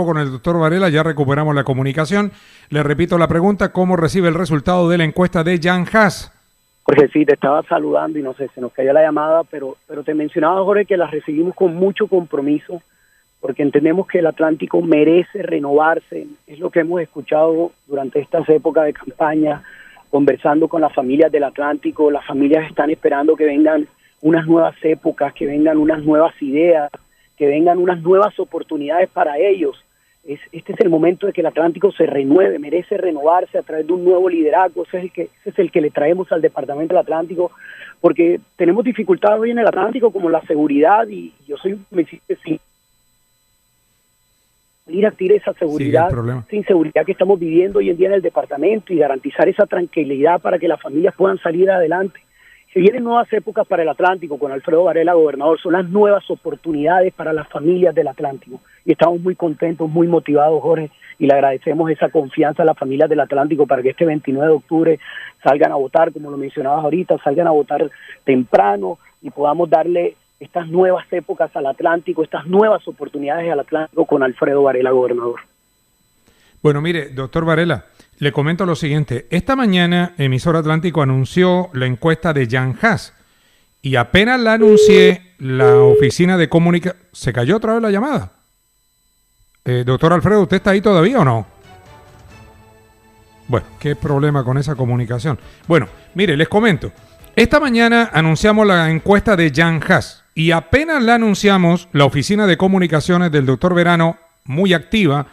con el doctor Varela, ya recuperamos la comunicación. Le repito la pregunta, ¿cómo recibe el resultado de la encuesta de Jan Haas? Jorge, sí, te estaba saludando y no sé, se nos cayó la llamada, pero te mencionaba, Jorge, que la recibimos con mucho compromiso, porque entendemos que el Atlántico merece renovarse. Es lo que hemos escuchado durante estas épocas de campaña, conversando con las familias del Atlántico. Las familias están esperando que vengan unas nuevas épocas, que vengan unas nuevas ideas, que vengan unas nuevas oportunidades para ellos. Este es el momento de que el Atlántico se renueve, merece renovarse a través de un nuevo liderazgo. Ese es el que le traemos al Departamento del Atlántico, porque tenemos dificultades hoy en el Atlántico como la seguridad, y yo soy me hiciste sí ir a tirar esa seguridad, esa inseguridad que estamos viviendo hoy en día en el departamento, y garantizar esa tranquilidad para que las familias puedan salir adelante. Se vienen nuevas épocas para el Atlántico con Alfredo Varela, gobernador. Son las nuevas oportunidades para las familias del Atlántico. Y estamos muy contentos, muy motivados, Jorge, y le agradecemos esa confianza a las familias del Atlántico para que este 29 de octubre salgan a votar, como lo mencionabas ahorita, salgan a votar temprano y podamos darle estas nuevas épocas al Atlántico, estas nuevas oportunidades al Atlántico con Alfredo Varela, gobernador. Bueno, mire, doctor Varela, le comento lo siguiente. Esta mañana, Emisora Atlántico anunció la encuesta de Jan Haas, y apenas la anuncié, la oficina de comunicación... ¿Se cayó otra vez la llamada? Doctor Alfredo, ¿usted está ahí todavía o no? Bueno, qué problema con esa comunicación. Bueno, mire, les comento. Esta mañana anunciamos la encuesta de Jan Haas, y apenas la anunciamos, la oficina de comunicaciones del doctor Verano, muy activa,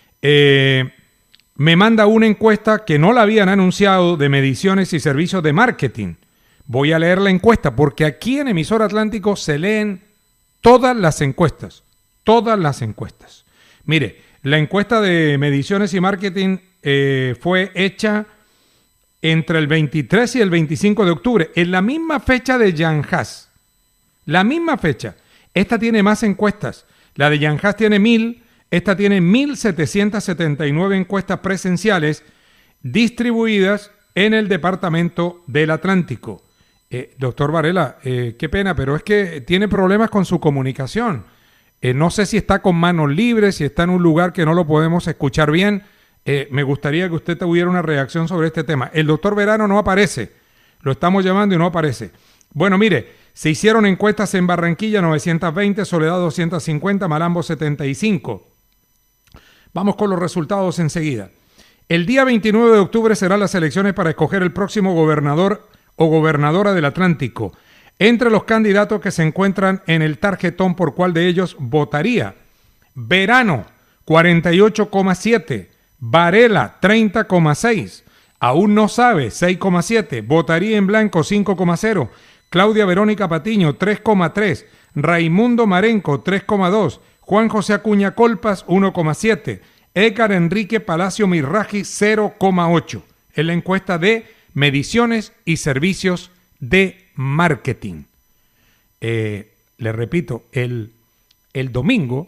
me manda una encuesta que no la habían anunciado, de mediciones y servicios de marketing. Voy a leer la encuesta porque aquí en Emisora Atlántico se leen todas las encuestas. Todas las encuestas. Mire, la encuesta de mediciones y marketing fue hecha entre el 23 y el 25 de octubre, en la misma fecha de Jan Haas. La misma fecha. Esta tiene más encuestas. La de Jan Haas tiene 1000. Esta tiene 1.779 encuestas presenciales distribuidas en el Departamento del Atlántico. Doctor Varela, qué pena, pero es que tiene problemas con su comunicación. No sé si está con manos libres, si está en un lugar que no lo podemos escuchar bien. Me gustaría que usted tuviera una reacción sobre este tema. El doctor Verano no aparece. Lo estamos llamando y no aparece. Bueno, mire, se hicieron encuestas en Barranquilla 920, Soledad 250, Malambo 75. Vamos con los resultados enseguida. El día 29 de octubre serán las elecciones para escoger el próximo gobernador o gobernadora del Atlántico. Entre los candidatos que se encuentran en el tarjetón, ¿por cuál de ellos votaría? Verano, 48,7. Varela, 30,6. Aún no sabe, 6,7. Votaría en blanco, 5,0. Claudia Verónica Patiño, 3,3. Raimundo Marenco, 3,2. Juan José Acuña Colpas, 1,7. Écar Enrique Palacio Mirraji, 0,8. Es la encuesta de mediciones y servicios de marketing. Le repito, el domingo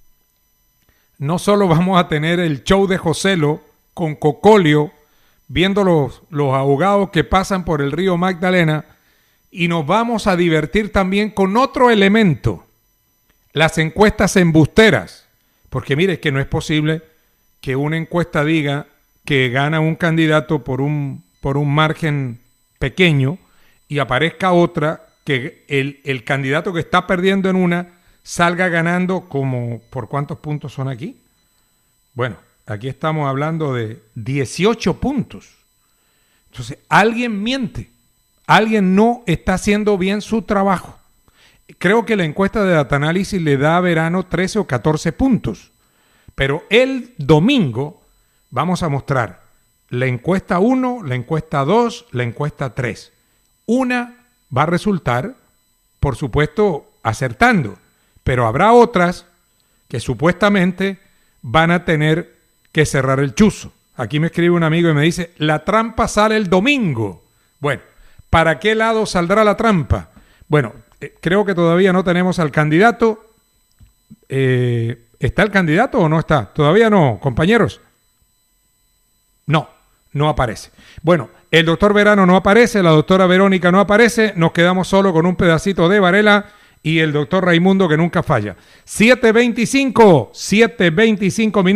no solo vamos a tener el show de Joselo con Cocolio, viendo los ahogados que pasan por el río Magdalena, y nos vamos a divertir también con otro elemento. Las encuestas embusteras, porque mire, es que no es posible que una encuesta diga que gana un candidato por un margen pequeño y aparezca otra que el candidato que está perdiendo en una salga ganando como, ¿por cuántos puntos son aquí? Bueno, aquí estamos hablando de 18 puntos. Entonces, alguien miente, alguien no está haciendo bien su trabajo. Creo que la encuesta de Data Análisis le da a Verano 13 o 14 puntos. Pero el domingo vamos a mostrar la encuesta 1, la encuesta 2, la encuesta 3. Una va a resultar, por supuesto, acertando, pero habrá otras que supuestamente van a tener que cerrar el chuzo. Aquí me escribe un amigo y me dice, la trampa sale el domingo. Bueno, ¿para qué lado saldrá la trampa? Bueno, creo que todavía no tenemos al candidato. ¿Está el candidato o no está? Todavía no, compañeros. No aparece. Bueno, el doctor Verano no aparece, la doctora Verónica no aparece. Nos quedamos solo con un pedacito de Varela y el doctor Raimundo que nunca falla. 7:25 minutos.